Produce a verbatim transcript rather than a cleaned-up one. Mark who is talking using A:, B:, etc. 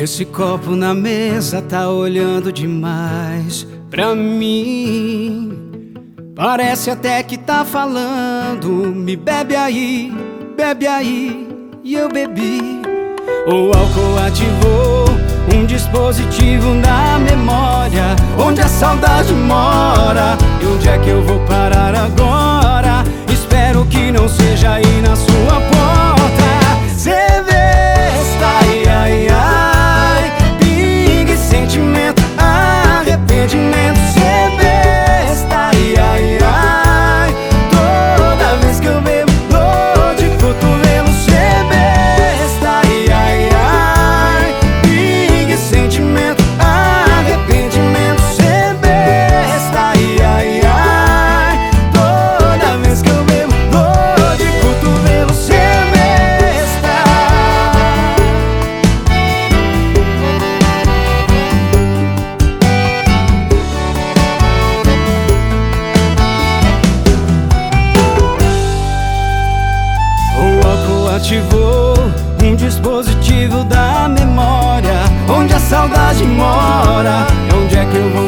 A: Esse copo na mesa tá olhando demais pra mim. Parece até que tá falando: me bebe aí, bebe aí. E eu bebi. O álcool ativou um dispositivo na memória, onde a saudade mora. E onde é que eu vou parar agora? Espero que não seja aí na sua porta. Cê vê, está ai, ai, ai. Pingue, sentimento, arrependimento. Cê vê, está ai, ai, ai. Toda vez que eu bebo, dou de cotovelo. Cê vê, está ai, ai, ai. Pingue, sentimento, arrependimento. Cê vê, está ai, ai, ai. Toda vez que eu bebo, dou de cotovelo. Cê ativou um dispositivo da memória, onde a saudade mora. É onde é que eu vou